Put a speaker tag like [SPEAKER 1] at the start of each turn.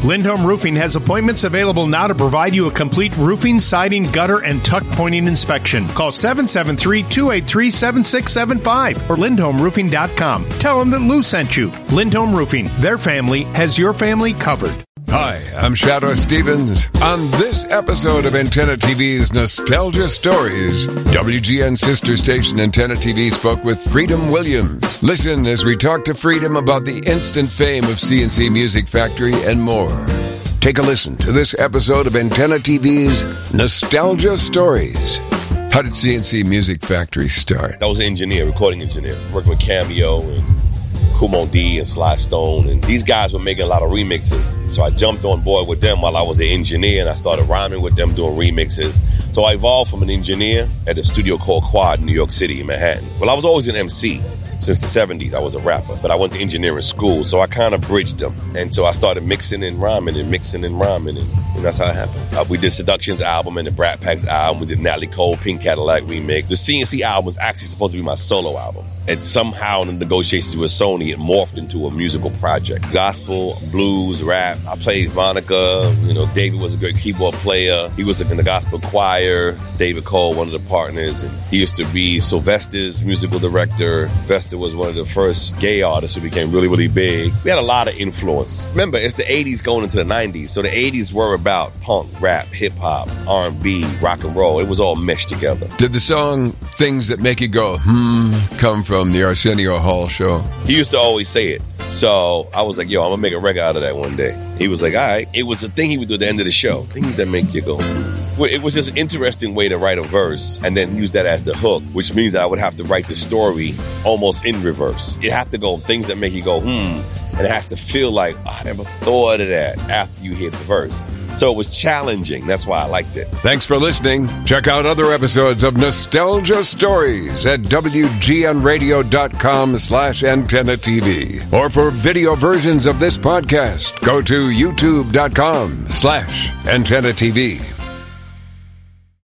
[SPEAKER 1] Lindholm Roofing has appointments available now to provide you a complete roofing, siding, gutter, and tuck pointing inspection. Call 773-283-7675 or lindholmroofing.com. Tell them that Lou sent you. Lindholm Roofing. Their family has your family covered.
[SPEAKER 2] Hi, I'm Shadow Stevens. On this episode of Antenna TV's Nostalgia Stories, WGN sister station Antenna TV spoke with Freedom Williams. Listen as we talk to Freedom about the instant fame of CNC Music Factory and more. Take a listen to this episode of Antenna TV's Nostalgia Stories. How did CNC Music Factory start?
[SPEAKER 3] I was an engineer, recording engineer, working with Cameo and Kumo D and Sly Stone, and these guys were making a lot of remixes. So I jumped on board with them while I was an engineer, and I started rhyming with them, doing remixes. So I evolved from an engineer at a studio called Quad in New York City, in Manhattan. Well, I was always an MC. Since the 70s, I was a rapper, but I went to engineering school, so I kind of bridged them. And so I started mixing and rhyming, and that's how it happened. We did Seduction's album and the Brat Pack's album. We did Natalie Cole, Pink Cadillac remix. The CNC album was actually supposed to be my solo album. And somehow in the negotiations with Sony, it morphed into a musical project. Gospel, blues, rap. I played Monica. David was a great keyboard player. He was in the gospel choir. David Cole, one of the partners. And he used to be Sylvester's musical director. Sylvester was one of the first gay artists who became really, really big. We had a lot of influence. Remember, it's the 80s going into the 90s. So the 80s were about punk, rap, hip-hop, R&B, rock and roll. It was all meshed together.
[SPEAKER 2] Did the song Things That Make You Go, come from the Arsenio Hall show?
[SPEAKER 3] He used to always say it. So I was like, yo, I'm going to make a record out of that one day. He was like, all right. It was a thing he would do at the end of the show. Things that make you go, It was just an interesting way to write a verse and then use that as the hook, which means that I would have to write the story almost in reverse. It had to go things that make you go, and it has to feel like, I never thought of that after you hear the verse. So it was challenging. That's why I liked it.
[SPEAKER 2] Thanks for listening. Check out other episodes of Nostalgia Stories at WGNradio.com/Antenna TV. Or for video versions of this podcast, go to YouTube.com/Antenna TV.